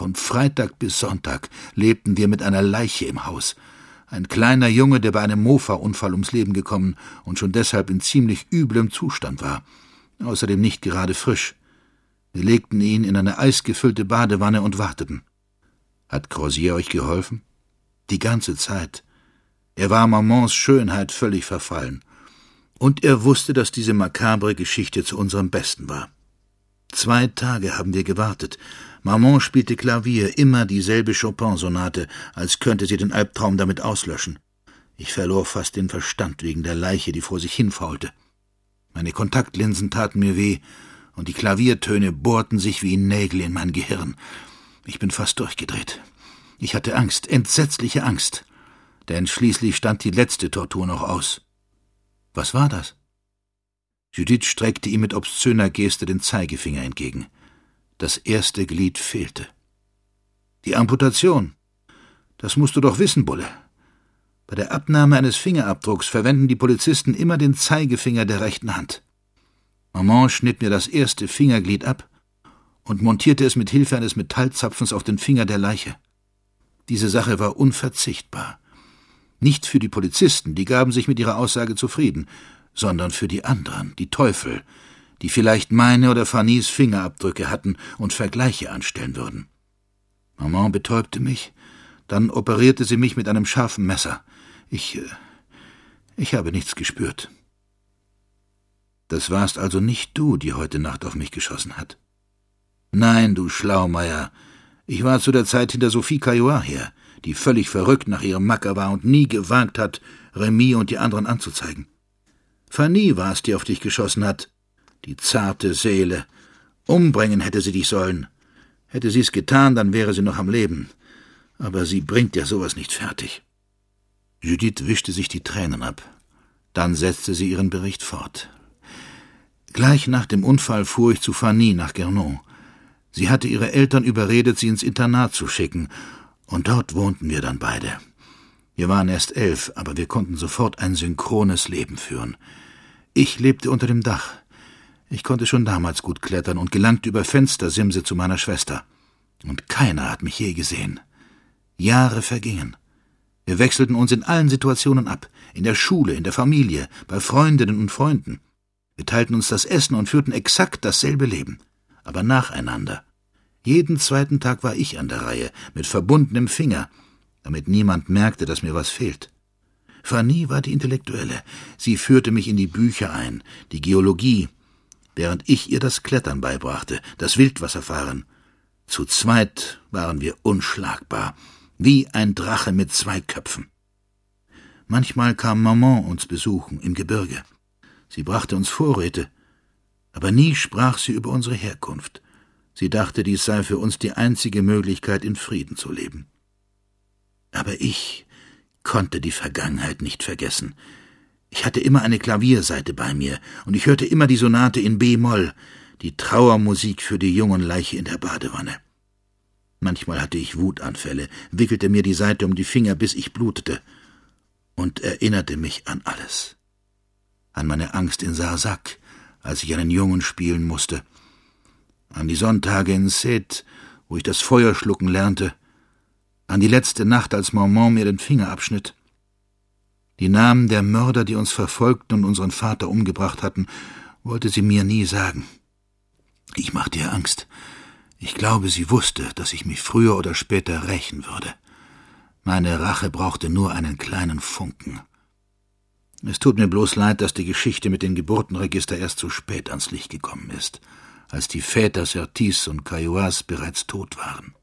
Von Freitag bis Sonntag lebten wir mit einer Leiche im Haus. Ein kleiner Junge, der bei einem Mofa-Unfall ums Leben gekommen und schon deshalb in ziemlich üblem Zustand war. Außerdem nicht gerade frisch. Wir legten ihn in eine eisgefüllte Badewanne und warteten. Hat Crozier euch geholfen? Die ganze Zeit. Er war Mamans Schönheit völlig verfallen. Und er wusste, dass diese makabre Geschichte zu unserem Besten war. 2 Tage haben wir gewartet. Maman spielte Klavier, immer dieselbe Chopin-Sonate, als könnte sie den Albtraum damit auslöschen. Ich verlor fast den Verstand wegen der Leiche, die vor sich hinfaulte. Meine Kontaktlinsen taten mir weh, und die Klaviertöne bohrten sich wie Nägel in mein Gehirn. Ich bin fast durchgedreht. Ich hatte Angst, entsetzliche Angst. Denn schließlich stand die letzte Tortur noch aus. Was war das? Judith streckte ihm mit obszöner Geste den Zeigefinger entgegen. Das erste Glied fehlte. Die Amputation. Das musst du doch wissen, Bulle. Bei der Abnahme eines Fingerabdrucks verwenden die Polizisten immer den Zeigefinger der rechten Hand. Maman schnitt mir das erste Fingerglied ab und montierte es mit Hilfe eines Metallzapfens auf den Finger der Leiche. Diese Sache war unverzichtbar. Nicht für die Polizisten, die gaben sich mit ihrer Aussage zufrieden, sondern für die anderen, die Teufel, die vielleicht meine oder Fannys Fingerabdrücke hatten und Vergleiche anstellen würden. Maman betäubte mich, dann operierte sie mich mit einem scharfen Messer. Ich habe nichts gespürt. Das warst also nicht du, die heute Nacht auf mich geschossen hat. Nein, du Schlaumeier. Ich war zu der Zeit hinter Sophie Caillois her, die völlig verrückt nach ihrem Macker war und nie gewagt hat, Remy und die anderen anzuzeigen. Fanny war es, die auf dich geschossen hat. Die zarte Seele. Umbringen hätte sie dich sollen. Hätte sie es getan, dann wäre sie noch am Leben. Aber sie bringt ja sowas nicht fertig. Judith wischte sich die Tränen ab. Dann setzte sie ihren Bericht fort. Gleich nach dem Unfall fuhr ich zu Fanny nach Guernsey. Sie hatte ihre Eltern überredet, sie ins Internat zu schicken, und dort wohnten wir dann beide. Wir waren erst 11, aber wir konnten sofort ein synchrones Leben führen. Ich lebte unter dem Dach. Ich konnte schon damals gut klettern und gelangte über Fenstersimse zu meiner Schwester. Und keiner hat mich je gesehen. Jahre vergingen. Wir wechselten uns in allen Situationen ab, in der Schule, in der Familie, bei Freundinnen und Freunden. Wir teilten uns das Essen und führten exakt dasselbe Leben, aber nacheinander. Jeden 2. Tag war ich an der Reihe, mit verbundenem Finger, damit niemand merkte, dass mir was fehlt. Fanny war die Intellektuelle. Sie führte mich in die Bücher ein, die Geologie, während ich ihr das Klettern beibrachte, das Wildwasserfahren. Zu zweit waren wir unschlagbar, wie ein Drache mit 2 Köpfen. Manchmal kam Maman uns besuchen im Gebirge. Sie brachte uns Vorräte, aber nie sprach sie über unsere Herkunft. Sie dachte, dies sei für uns die einzige Möglichkeit, in Frieden zu leben. Aber ich konnte die Vergangenheit nicht vergessen. Ich hatte immer eine Klavierseite bei mir, und ich hörte immer die Sonate in B-Moll, die Trauermusik für die Jungenleiche in der Badewanne. Manchmal hatte ich Wutanfälle, wickelte mir die Seite um die Finger, bis ich blutete, und erinnerte mich an alles. An meine Angst in Sarsac, als ich einen Jungen spielen musste, an die Sonntage in Sète, wo ich das Feuer schlucken lernte, an die letzte Nacht, als Maman mir den Finger abschnitt. Die Namen der Mörder, die uns verfolgten und unseren Vater umgebracht hatten, wollte sie mir nie sagen. Ich machte ihr Angst. Ich glaube, sie wusste, dass ich mich früher oder später rächen würde. Meine Rache brauchte nur einen kleinen Funken. Es tut mir bloß leid, dass die Geschichte mit dem Geburtenregister erst zu spät ans Licht gekommen ist, als die Väter Sertis und Caillois bereits tot waren.